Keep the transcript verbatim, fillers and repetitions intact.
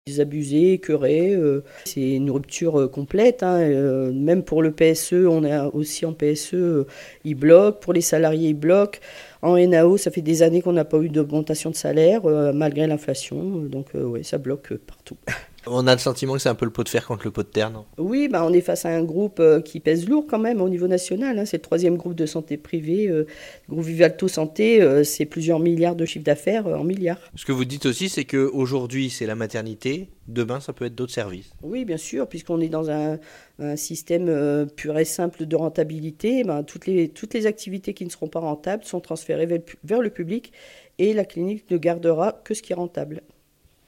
Désabusés, écœurés, euh, c'est une rupture euh, complète. Hein, euh, même pour le P S E, on a aussi en P S E, euh, ils bloquent. Pour les salariés, ils bloquent. En N A O, ça fait des années qu'on n'a pas eu d'augmentation de salaire, euh, malgré l'inflation. Donc, euh, oui, ça bloque euh, partout. On a le sentiment que c'est un peu le pot de fer contre le pot de terre, non? Oui, bah, on est face à un groupe euh, qui pèse lourd quand même au niveau national. Hein. C'est le troisième groupe de santé privée. Euh, le groupe Vivalto Santé, euh, c'est plusieurs milliards de chiffre d'affaires euh, en milliards. Ce que vous dites aussi, c'est qu'aujourd'hui, c'est la maternité. Demain, ça peut être d'autres services. Oui, bien sûr, puisqu'on est dans un, un système euh, pur et simple de rentabilité, ben, toutes, les, toutes les activités qui ne seront pas rentables sont transférées vers, vers le public et la clinique ne gardera que ce qui est rentable.